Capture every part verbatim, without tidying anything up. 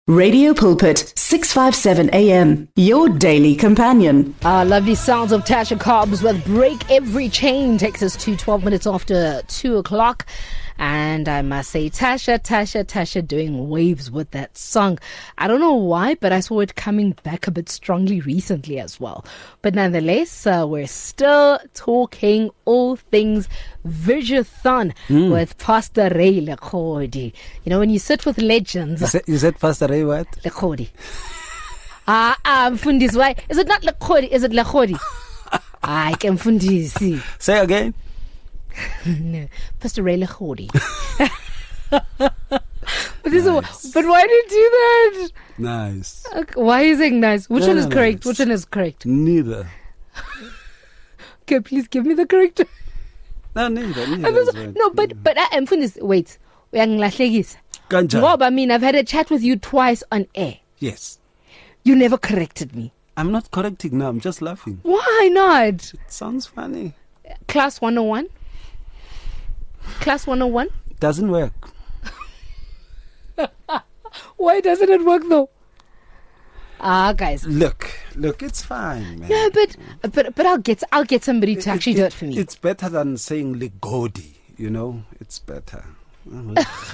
Radio Pulpit, six fifty-seven A M, your daily companion. Ah, lovely sounds of Tasha Cobbs with Break Every Chain takes us to twelve minutes after two o'clock. And I must say, Tasha, Tasha, Tasha doing waves with that song. I don't know why, but I saw it coming back a bit strongly recently as well. But nonetheless, uh, we're still talking all things Vision-thon mm. with Pastor Ray Lekhodi. You know, when you sit with legends. You said, you said Pastor Ray what? Lekhodi. Ah, ah, Mfundisi, why? Is it not Lekhodi? Is it Lekhodi? I can Mfundisi. Say again. No, Pastor Ray Lekhodi. but, nice. but why do you do that? Nice. Okay, why are you saying nice? Which yeah, one is correct? nice. Which one is correct? Neither. Okay, please give me the correct. No, neither. neither so, right. No, but but I am finished. Wait, Kanjani? Rob, I mean, I've had a chat with you twice on air. Yes. You never corrected me. I'm not correcting now. I'm just laughing. Why not? It sounds funny. Class one oh one. Class one oh one? Doesn't work. Why doesn't it work though? Ah, guys. Look, look, it's fine, man. Yeah, but but but I'll get I'll get somebody to it, actually it, do it for me. It's better than saying Legodi, you know. It's better. you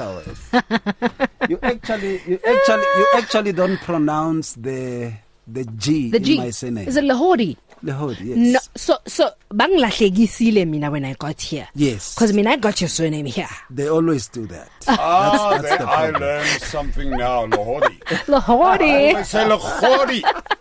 actually, you actually, you actually don't pronounce the the G, the G. in my surname. Is it Lahodi? Lahodi, yes. No, so so bang lahlegisile mina when I got here. Yes. Because I mean I got your surname here. They always do that. Ah, that's, that's the I learned something now. Lahodi. Lahodi. I say Lahodi.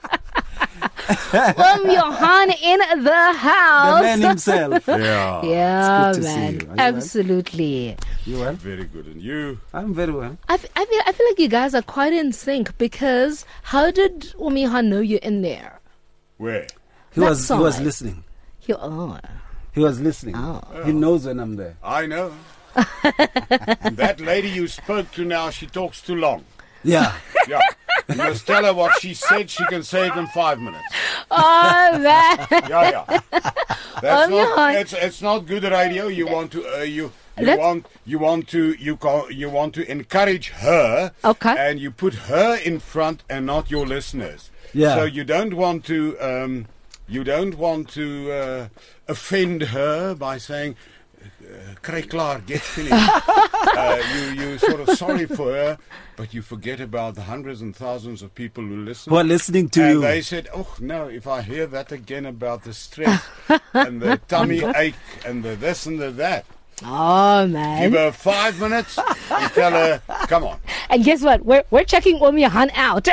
Um, Johan in the house. The man himself. Yeah. Yeah, it's good to man. see you. Are you Absolutely. Well? You well? Very good. And you? I'm very well. I, f- I, feel, I feel like you guys are quite in sync because how did Umiha know you're in there? Where? He That was side. he was listening. He, oh. He was listening. Oh. He knows when I'm there. I know. That lady you spoke to now, she talks too long. Yeah. Yeah. You must tell her what she said. She can say it in five minutes. Oh, man. Yeah, yeah. That's Oh, not. yeah. It's it's not good radio. You want to. Uh, you. You Let's- want you want to you call, you want to encourage her, Okay. and you put her in front and not your listeners. Yeah. So you don't want to um, you don't want to uh, offend her by saying, "Kry klaar, get finished." uh, you you sort of sorry for her, but you forget about the hundreds and thousands of people who listen. Who are listening to and you. they said, "Oh no! If I hear that again about the stress and the tummy ache and the this and the that." Oh, man. Give her five minutes. You tell her, come on. And guess what? We're we're checking Umihan out.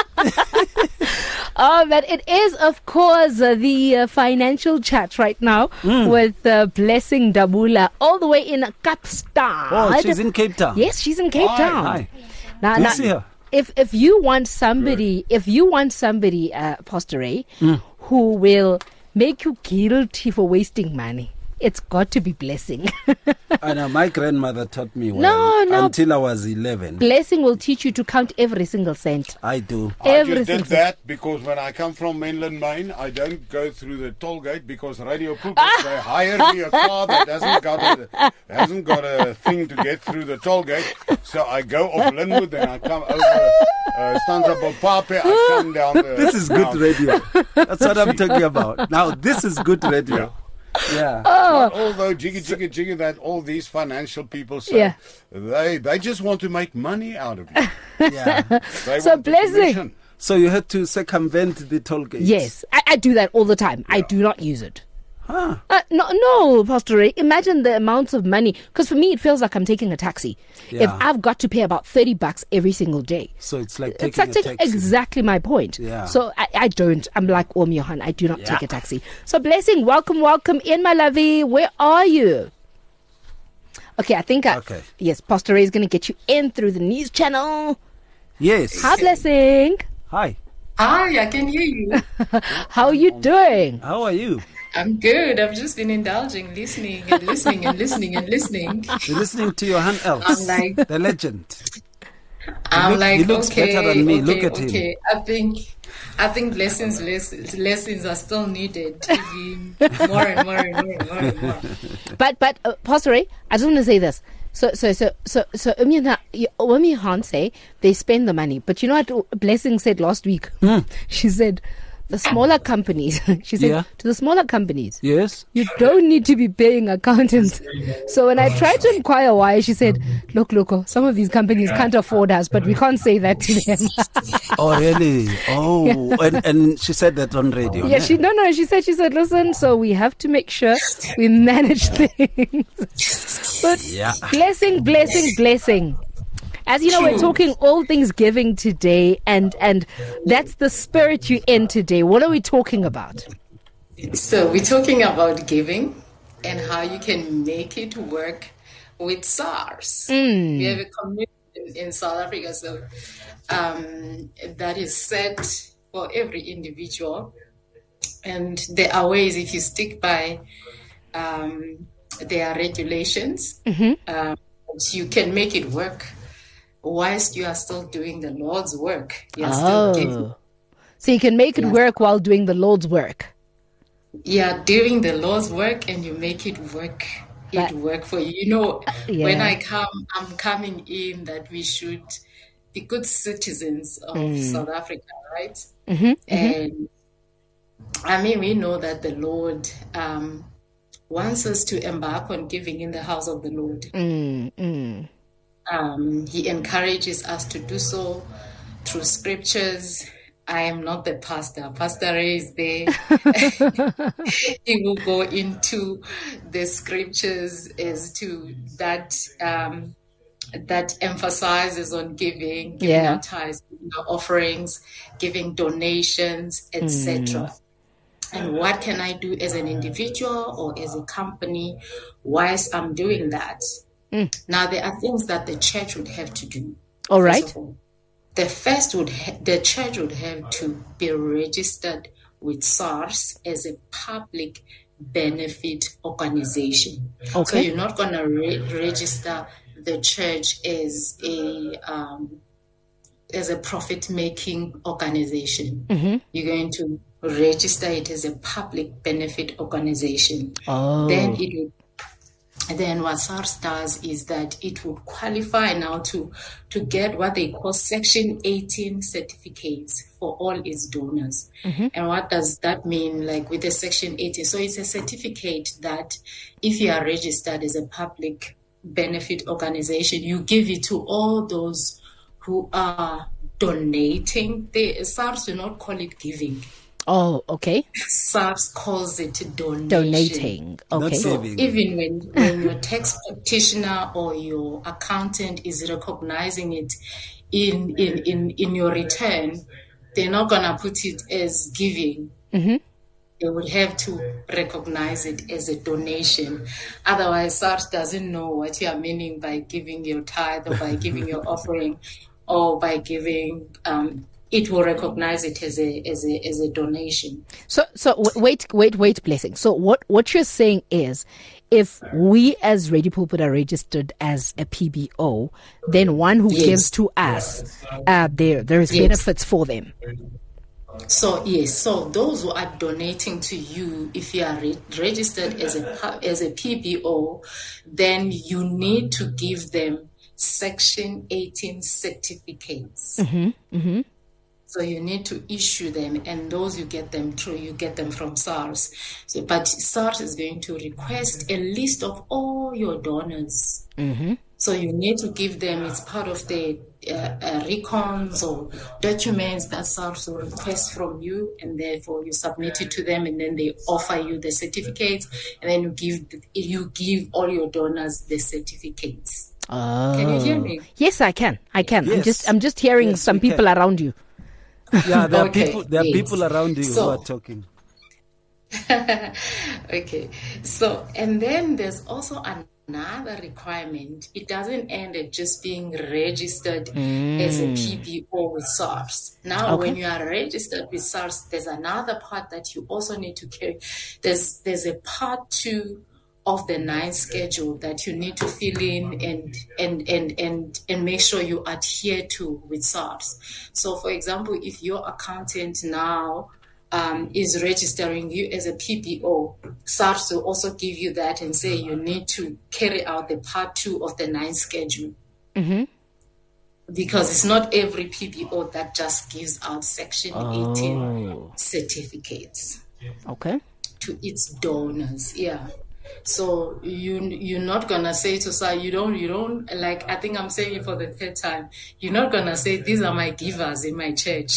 Oh, but it is, of course, uh, the uh, financial chat right now mm. with uh, Blessing Dabula, all the way in Kapstad. Oh, she's in Cape Town. Yes, she's in Cape Hi. Town. Hi. Now, Good now, to see her. If if you want somebody, Good. if you want somebody, uh, Pastor Ray, mm. who will make you guilty for wasting money, it's got to be Blessing. I know, my grandmother taught me well No, no. until I was eleven. Blessing will teach you to count every single cent. I do. I Every just did single- that because when I come from mainland Maine, I don't go through the toll gate because Radio Pulpit, they hire me a car that hasn't got a, hasn't got a thing to get through the toll gate. So I go off Linwood and I come over uh, Stanza Bopape, I come down the... This is good down- radio. That's what I'm talking about. Now, this is good radio. Yeah. Yeah. Not although jiggy jiggy jiggy that all these financial people say, Yeah. they they just want to make money out of you. Yeah. They So want the Blessing. commission. So you had to circumvent the toll gates. Yes, I, I do that all the time. I do not use it. Huh. Uh, no, no, Pastor Ray. Imagine the amounts of money. Because for me, it feels like I'm taking a taxi. If Yeah. I've got to pay about thirty bucks every single day. So it's like It's taking like a taking taxi. exactly my point. Yeah. So I, I don't. I'm like Om Johan. I do not Yeah. take a taxi. So Blessing, welcome, welcome in, my lovey. Where are you? Okay, I think I, Okay. yes, Pastor Ray is going to get you in through the news channel. Yes. Hi, Blessing. Hi. Hi, I can hear you. How are you doing? How are you? I'm good. I've just been indulging, listening and listening and listening and listening. You're listening to Johan Elks, I'm like- the legend. I'm look- like, he looks okay, better than me. okay, Look at him. okay. I think, I think lessons, lessons, lessons are still needed. To be more and more and more and more and more. But but uh, Pastor Ray, I just want to say this: So, so, so, so, so, I mean, uh, you- when me Han say they spend the money, but you know what Blessing said last week? She said, the smaller companies, she said, Yeah. to the smaller companies, Yes. you don't need to be paying accountants. So when I tried to inquire why, she said, look, look, oh, some of these companies can't afford us, but we can't say that to them. Oh, really? Oh, and, and she said that on radio. Yeah, she no no. She said she said, listen. So we have to make sure we manage things. But Yeah. blessing, blessing, blessing. As you know, we're talking all things giving today, and and that's the spirit you're in today. What are we talking about? So we're talking about giving and how you can make it work with SARS. We have a community in South Africa, so um, that is set for every individual. And there are ways, if you stick by um, their regulations, um, you can make it work whilst you are still doing the Lord's work. You're still giving. Oh, so you can make it work while doing the Lord's work. Yeah, doing the Lord's work, and you make it work. It That- work for you. You know, yeah. when I come, I'm coming in that we should be good citizens of South Africa, right? And I mean, we know that the Lord um, wants us to embark on giving in the house of the Lord. Mm, mm. Um, he encourages us to do so through scriptures. I am not the pastor. Pastor Ray is there. He will go into the scriptures as to that um, that emphasizes on giving, giving Yeah. our tithes, giving our offerings, giving donations, et cetera. And what can I do as an individual or as a company whilst I'm doing that? Now, there are things that the church would have to do. All First right. of all, the first would ha- the church would have to be registered with SARS as a public benefit organization. So Okay. you're not going to re- register the church as a um, as a profit making organization. You're going to register it as a public benefit organization. Oh. Then it would then what SARS does is that it would qualify now to to get what they call Section eighteen certificates for all its donors. And what does that mean, like with the Section eighteen? So it's a certificate that if you are registered as a public benefit organization, you give it to all those who are donating. The SARS do not call it giving. Oh, okay. SARS calls it donation. Donating. Okay. So- So Saving. even when, when your tax practitioner or your accountant is recognizing it in in, in, in your return, they're not gonna put it as giving. They would have to recognize it as a donation. Otherwise, SARS doesn't know what you are meaning by giving your tithe or by giving your offering or by giving. Um, it will recognize it as a as a as a donation. So, so w- wait, wait, wait, blessing. So, what what you're saying is, if we as Radio Pulpit are registered as a P B O, then one who Yes. gives to us, uh, there there is Yes. benefits for them. So yes, so those who are donating to you, if you are re- registered as a pu- as a P B O, then you need to give them Section eighteen certificates. So you need to issue them, and those you get them through, you get them from SARS. So, but SARS is going to request a list of all your donors. So you need to give them, it's part of the uh, uh, recons or documents that SARS will request from you, and therefore you submit it to them, and then they offer you the certificates, and then you give you give all your donors the certificates. Oh. Can you hear me? Yes, I can. I can. I'm Yes. just I'm just hearing Yes, some we people can. around you. Yeah, there are Okay, people. There are yes. people around you who So- are talking. Okay, so and then there's also another requirement. It doesn't end at just being registered as a P B O with SARS. Now, Okay. when you are registered with SARS, there's another part that you also need to carry. There's there's a part two of the nine schedule that you need to fill in and and and and and make sure you adhere to with SARS. So, for example, if your accountant now um, is registering you as a P B O, SARS will also give you that and say you need to carry out the part two of the nine schedule. Mm-hmm. Because it's not every P B O that just gives out Section Oh. eighteen certificates Okay. to its donors. Yeah. So you you're not gonna say to SARS, you don't you don't like I think I'm saying it for the third time. You're not gonna say these are my givers in my church.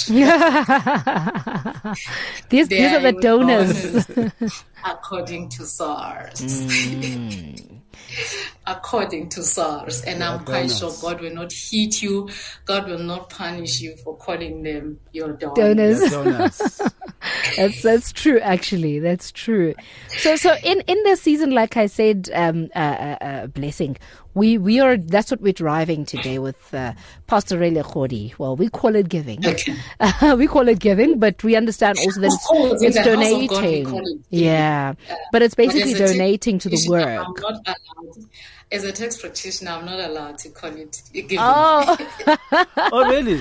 these They these are the your donors. according to SARS. Mm. According to SARS. And I'm quite sure God will not hit you. God will not punish you for calling them your donors. Donors. Donuts. That's that's true. Actually, that's true. So so in in this season, like I said, um, uh, uh, uh, blessing. We we are. That's what we're driving today with uh, Pastor Rele Khodi. Well, we call it giving. Okay. Uh, we call it giving, but we understand also that Of course, it's, in it's the house of God, we donating. call it giving. Yeah, Uh, but it's but basically as a text donating to the practitioner, work. I'm not allowed. As a text practitioner, I'm not allowed to call it giving. Oh, Oh, really?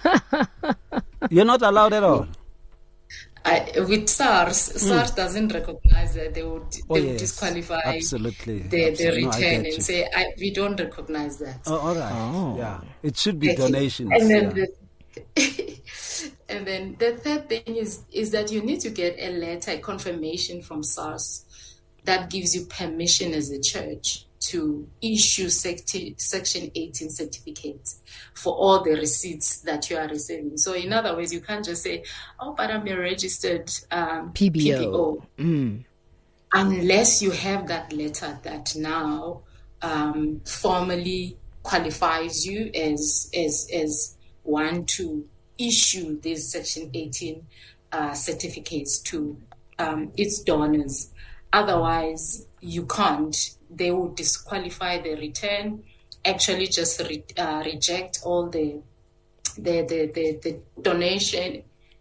You're not allowed at all? I, with SARS, SARS doesn't recognize that. They would they Oh, would yes. disqualify Absolutely. the, the Absolutely. No, I return get you. and say I, we don't recognize that. Oh, all right. Oh. Yeah. It should be Thank you. donations. And then yeah. the, and then the third thing is is that you need to get a letter, a confirmation from SARS that gives you permission as a church to issue secti- Section eighteen certificates for all the receipts that you are receiving. So in other words, you can't just say, oh, but I'm a registered um, P B O. Mm. unless you have that letter that now um, formally qualifies you as as as one to issue these Section eighteen uh, certificates to um, its donors. Otherwise, you can't. They will disqualify the return. Actually, just re- uh, reject all the the the the, the donation.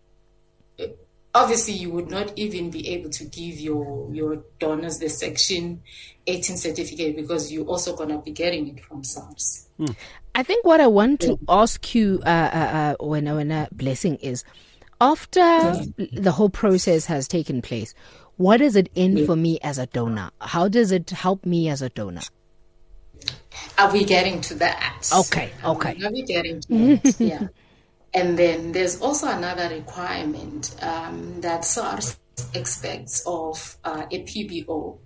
Obviously, you would not even be able to give your, your donors the Section eighteen certificate because you're also going to be getting it from SARS. I think what I want to ask you, uh, uh, uh, when when uh, blessing is, after the whole process has taken place, what does it end for me as a donor? How does it help me as a donor? Are we getting to that? Okay, okay. Are we getting to that? Yeah. And then there's also another requirement um, that SARS expects of uh, a P B O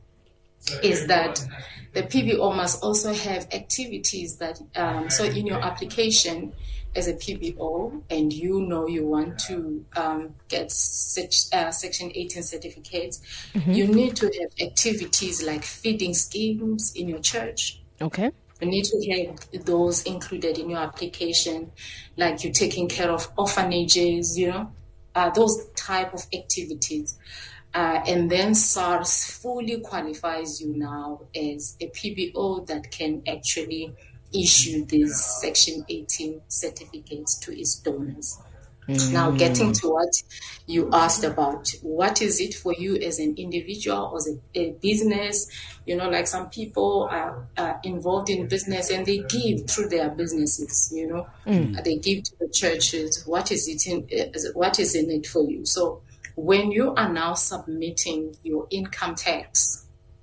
is that the P B O must also have activities that, um, so in your application as a P B O, and you know you want to um, get such, uh, Section eighteen certificates, mm-hmm. you need to have activities like feeding schemes in your church. Okay. You need to have those included in your application, like you're taking care of orphanages, you know, uh, those type of activities. Uh, and then SARS fully qualifies you now as a P B O that can actually issue these Section eighteen certificates to its donors. Mm. Now, getting to what you asked about, what is it for you as an individual or as a, a business? You know, like some people are, are involved in business and they give through their businesses, you know, mm. they give to the churches. What is it in, what is in it for you? So when you are now submitting your income tax,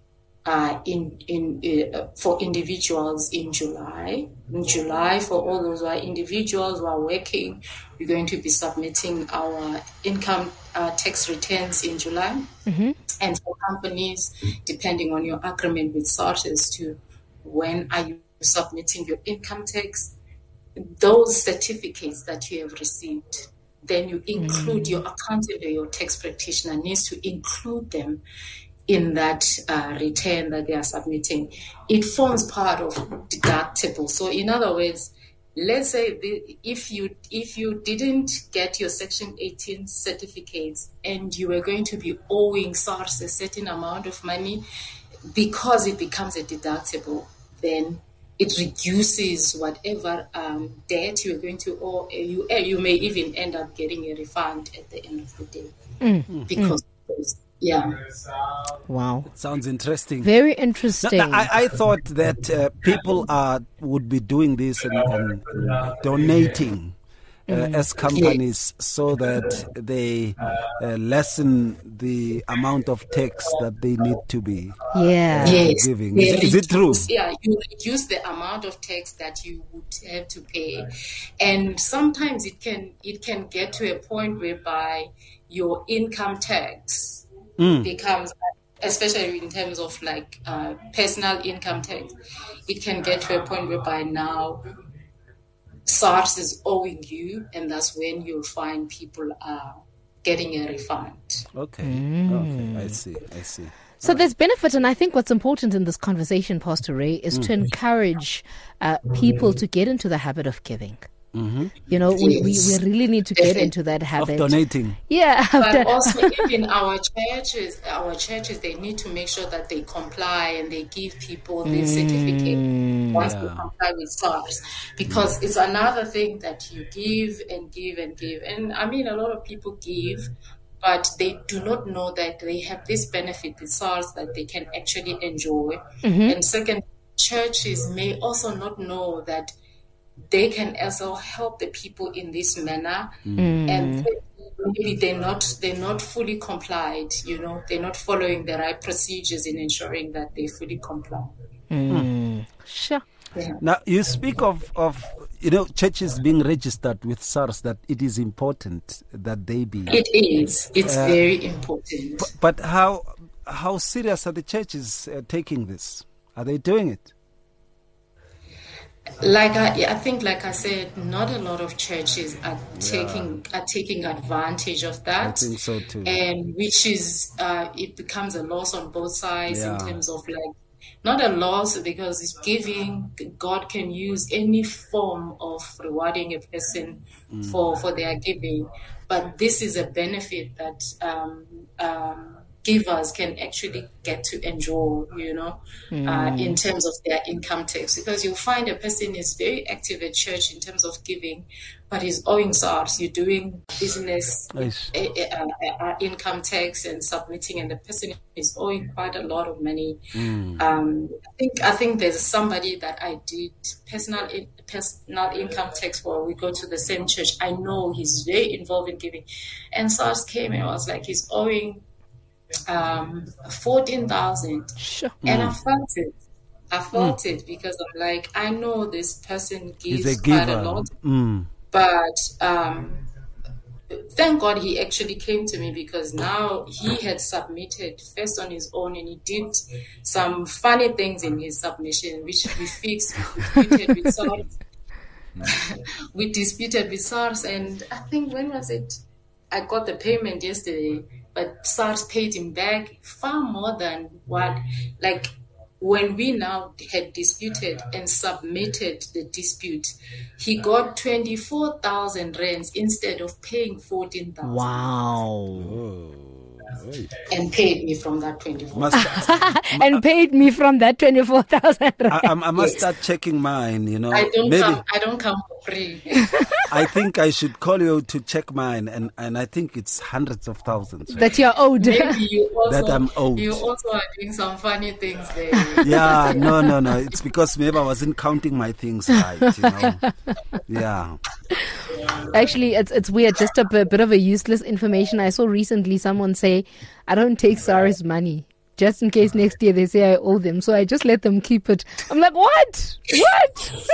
Uh, in in uh, for individuals in July. In July, for all those who are individuals who are working, we're going to be submitting our income uh, tax returns in July. Mm-hmm. And for companies, depending on your agreement with SARS as to when are you submitting your income tax, those certificates that you have received, then you include mm-hmm. your accountant or your tax practitioner needs to include them in that uh, return that they are submitting. It forms part of deductible. So in other words, let's say the, if you if you didn't get your Section eighteen certificates and you were going to be owing SARS a certain amount of money, because it becomes a deductible, then it reduces whatever um, debt you are going to owe. You, you may even end up getting a refund at the end of the day. Mm. Because mm. Yeah. Wow. It sounds interesting. Very interesting. No, no, I, I thought that uh, people are would be doing this and, and, and donating uh, as companies so that they uh, lessen the amount of tax that they need to be Yeah. uh, Yes. giving. They Is, is it true? reduce- Yeah, you reduce the amount of tax that you would have to pay, and sometimes it can it can get to a point whereby your income tax becomes, especially in terms of like uh, personal income tax, it can get to a point whereby now SARS is owing you, and that's when you'll find people are getting a refund. Okay. Mm. Okay. I see. I see. So there's benefit, and I think what's important in this conversation, Pastor Ray, is to encourage uh, people to get into the habit of giving. Mm-hmm. You know, we, we, Yes. we really need to get Definitely. into that Of habit. donating. Yeah. But also, even our churches, our churches, they need to make sure that they comply and they give people the certificate once they Yeah. comply with SARS. Because it's another thing that you give and give and give. And I mean, a lot of people give, but they do not know that they have this benefit with SARS that they can actually enjoy. And second, churches may also not know that they can also help the people in this manner, and maybe they're not they're not fully complied. You know, they're not following the right procedures in ensuring that they fully comply. Sure. Yeah. Now, you speak of, of, you know, churches being registered with SARS, that it is important that they be. It is. It's very important. But how how serious are the churches uh, taking this? Are they doing it? Like I, I think, like I said, not a lot of churches are taking are taking advantage of that. I think so too. And which is uh, it becomes a loss on both sides Yeah. in terms of like not a loss because it's giving. God can use any form of rewarding a person for for their giving, but this is a benefit that um, um, givers can actually get to enjoy, you know, uh, in terms of their income tax. Because you'll find a person is very active at church in terms of giving, but he's owing SARS. You're doing business Nice. uh, uh, uh, income tax and submitting, and the person is owing quite a lot of money. Um, I think I think there's somebody that I did personal in, personal income tax for. We go to the same church. I know he's very involved in giving, and SARS came and was like he's owing um fourteen thousand, Sure. and I felt it. I felt it because I'm like, I know this person He's gives a quite a giver. lot, Mm. but um thank God he actually came to me because now he had submitted first on his own, and he did some funny things in his submission, which we fixed, we disputed with SARS. we disputed with SARS, and I think when was it? I got the payment yesterday, but SARS paid him back far more than what, like, when we now had disputed and submitted the dispute, he got twenty-four thousand rands instead of paying fourteen thousand. Wow. And paid me from that twenty-four. Must, And paid me from that twenty-four thousand. I, I, I must Yes. start checking mine, you know. I don't Maybe come. I don't come for free. I think I should call you to check mine, and, and I think it's hundreds of thousands. That you're owed. Maybe you also, That I'm owed. you also are doing some funny things there. Yeah, no, no, no. It's because maybe I wasn't counting my things right, you know. Yeah. Actually, it's it's weird. Just a b- bit of a useless information. I saw recently someone say, "I don't take SARS money just in case next year they say I owe them, so I just let them keep it." I'm like, what? What?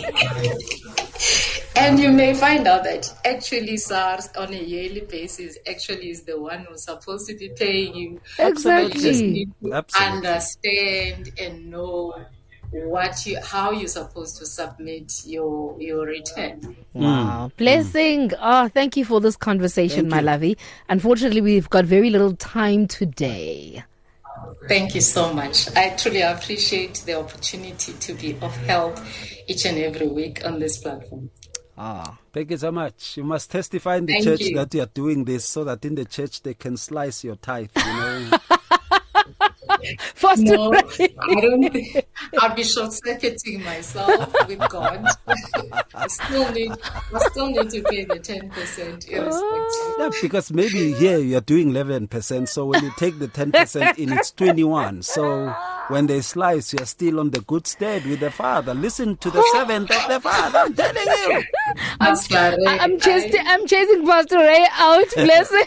And you may find out that actually SARS on a yearly basis actually is the one who's supposed to be paying you. So you just Exactly. need to Absolutely. understand and know what you how you're supposed to submit your your return. Wow. Blessing. Oh, thank you for this conversation, my lovey. Unfortunately, we've got very little time today. Thank you so much. I truly appreciate the opportunity to be of help each and every week on this platform. Ah. Thank you so much. You must testify in the Thank church you. that you are doing this so that in the church they can slice your tithe, you know. Foster No, Ray. I don't think I'll be short-circuiting myself with God. I still need, I still need to pay the ten percent irrespective. Yeah, because maybe here you're doing eleven percent, so when you take the ten percent in, it's twenty-one. So when they slice, you're still on the good stead with the Father. Listen to the seventh of the Father, I'm telling you. I'm, Sorry, I'm, chasing, I- I'm chasing Pastor Ray out, blessing.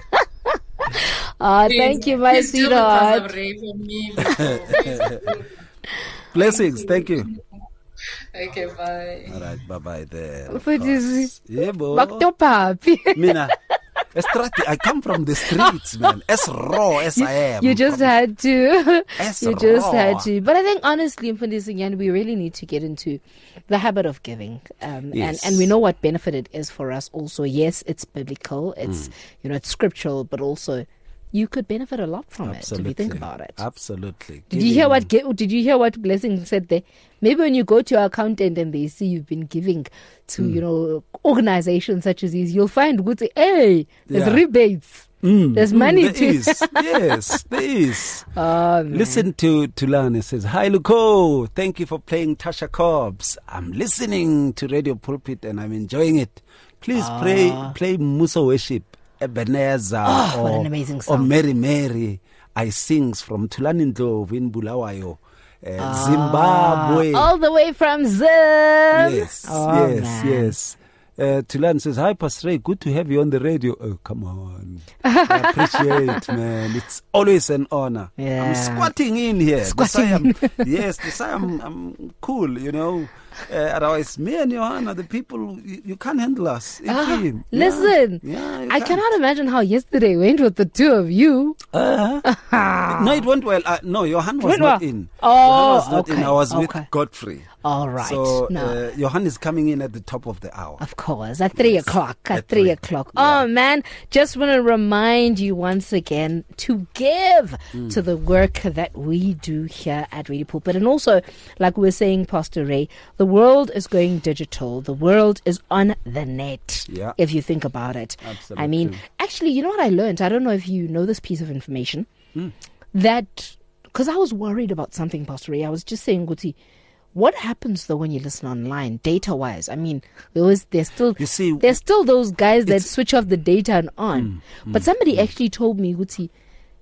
Ah, thank you, my Please do sweetheart. become a Ray for me before. Please do. Blessings, thank you. Okay, bye. All right, bye-bye there. Mfundisi. Yeah, bo. Baktopapi. Mina, estrati- I come from the streets, man. As raw as I am. You just from- had to. As You just raw. had to. But I think honestly, Mfundisi Nyani, we really need to get into the habit of giving. Um, Yes. and, and we know what benefit it is for us also. Yes, it's biblical. It's, Mm. you know, it's scriptural, but also you could benefit a lot from Absolutely. it if you think about it. Absolutely. Did you hear what Ge- Did you hear what Blessing said there? Maybe when you go to your accountant and they see you've been giving to Mm. you know organizations such as these, you'll find good. Hey, there's Yeah. rebates. Mm, There's mm, money there to. is. Yes, there is. Oh, man. Listen to Tulane says, "Hi Luko, thank you for playing Tasha Cobbs. I'm listening to Radio Pulpit and I'm enjoying it. Please play play Musa Worship, Ebenezer, Oh, or, what an amazing or song. Mary Mary. I sings from Tulane Ndlovu in Bulawayo, uh, Ah, Zimbabwe." all the way from Zim. Yes, Oh, yes, man. yes. Uh, Tulan says, "Hi, Pastor Ray, good to have you on the radio." Oh, come on. I appreciate, man. It's always an honor. Yeah. I'm squatting in here. Squatting. This I am, yes, this I am, I'm cool, you know. Uh, otherwise, me and Johanna, the people, you, you can't handle us. Ah, Yeah. listen, Yeah, you I can't. cannot imagine how yesterday went with the two of you. Uh, no, it went well. Uh, no, Johan was Went not well? in. Oh, Johan was not in. okay, I was okay. with Godfrey. All right. So no. uh, Johan is coming in at the top of the hour. Of course, at three Yes, o'clock. At, at three, three. o'clock. Yeah. Oh man, just want to remind you once again to give Mm. to the work that we do here at Radio Pulpit, and also, like we were saying, Pastor Ray, the world is going digital. The world is on the net. Yeah. If you think about it, Absolutely. I mean, actually, you know what I learned? I don't know if you know this piece of information Mm. that because I was worried about something, Pastor Ray. I was just saying, Guti, what happens though when you listen online, data-wise? I mean, there was there's still You see, there's still those guys that it's- switch off the data and on. but somebody actually told me, Guti,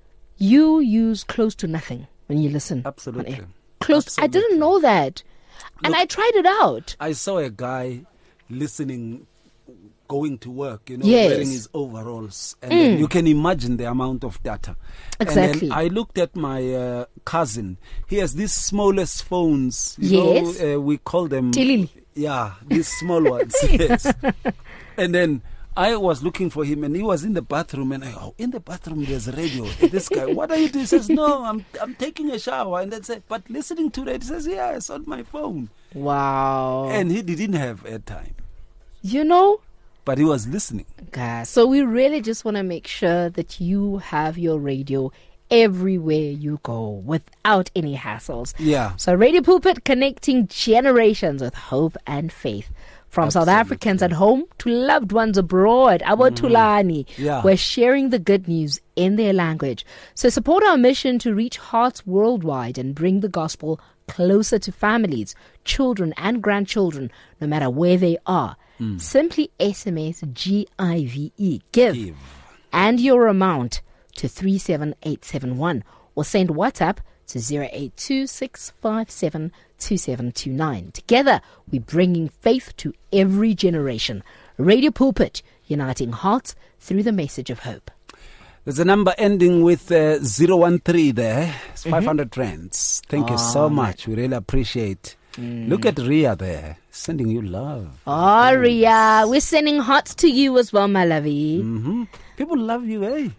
you use close to nothing when you listen. on Absolutely. air. Close. I didn't Absolutely. know that, and I tried it out. I saw a guy listening, going to work, you know, Yes. wearing his overalls. And then you can imagine the amount of data. Exactly. And then I looked at my uh, cousin. He has these smallest phones. You Yes. know, uh, we call them. Tilili. Yeah, these small ones. Yes. And then I was looking for him and he was in the bathroom and I, oh, in the bathroom there's a radio. And this guy, what are you doing? He says, no, I'm I'm taking a shower. And then say, but listening to it, he says, yeah, it's on my phone. Wow. And he didn't have airtime, you know, but he was listening. guys, so we really just want to make sure that you have your radio everywhere you go without any hassles. Yeah. So Radio Pulpit, connecting generations with hope and faith. From South Absolutely. Africans at home to loved ones abroad, our Tulani, Yeah. we're sharing the good news in their language. So support our mission to reach hearts worldwide and bring the gospel closer to families, children and grandchildren, no matter where they are. Simply S M S G I V E, give, Give. and your amount to three seven eight seven one or send WhatsApp to zero eight two six five seven two seven two nine. Together, we're bringing faith to every generation. Radio Pulpit, uniting hearts through the message of hope. There's a number ending with uh, zero one three there. It's five hundred rands. Thank you so much. We really appreciate. Look at Ria there, sending you love. Oh, Ria, we're sending hearts to you as well, my lovey. hmm People love you, eh?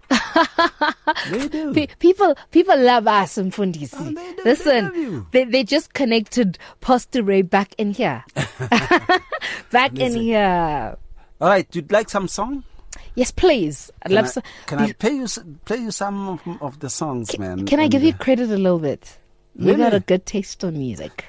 They do. Pe- people people love us, Mfundisi. Oh, they do, they Listen, love you. they, they just connected Pastor Ray back in here. back in Listen. here. All right, you'd like some song? Yes, please. I'd Can love I, so- can I play you s- play you some of, of the songs, man? Can I And, give you uh, credit a little bit? You got Really? a good taste on music.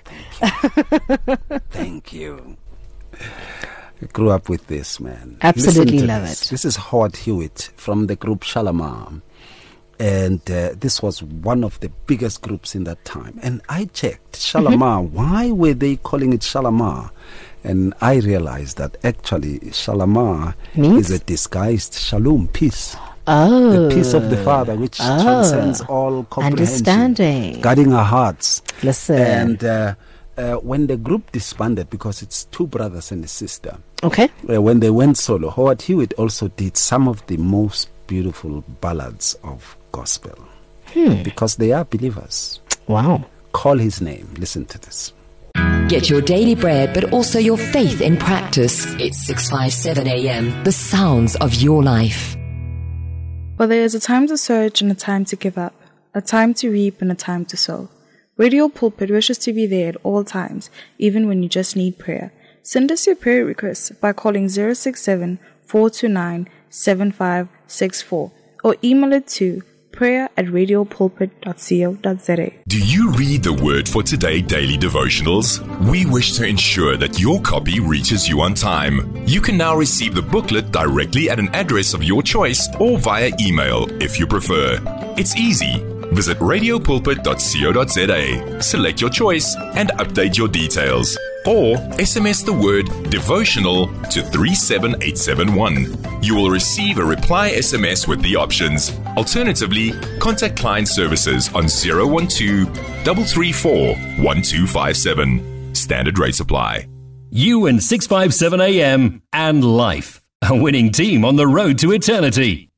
Thank you. I grew up with this, man. Absolutely Listen to love this. it. This is Howard Hewitt from the group Shalamar. And uh, this was one of the biggest groups in that time. And I checked, Shalamar, mm-hmm. why were they calling it Shalamar? And I realized that actually Shalamar Means? is a disguised Shalom, peace. Oh. The peace of the Father, which oh. transcends all comprehension. Understanding. Guarding our hearts. Listen. And uh, uh, when the group disbanded, because it's two brothers and a sister. Okay. Uh, when they went solo, Howard Hewitt also did some of the most beautiful ballads of gospel. Hmm. Because they are believers. Wow. Call his name. Listen to this. Get your daily bread, but also your faith in practice. It's six fifty-seven A M, the sounds of your life. Well, there is a time to search and a time to give up, a time to reap and a time to sow. Radio Pulpit wishes to be there at all times, even when you just need prayer. Send us your prayer requests by calling zero six seven, four two nine, seven five six four or email it to prayer at radiopulpit dot co dot za. Do you read the Word for Today daily devotionals? We wish to ensure that your copy reaches you on time. You can now receive the booklet directly at an address of your choice or via email if you prefer. It's easy. Visit radiopulpit dot co dot za, select your choice and update your details. Or S M S the word devotional to three seven eight seven one. You will receive a reply S M S with the options. Alternatively, contact client services on zero one two, three three four, one two five seven. Standard rates apply. You and six fifty-seven A M and life. A winning team on the road to eternity.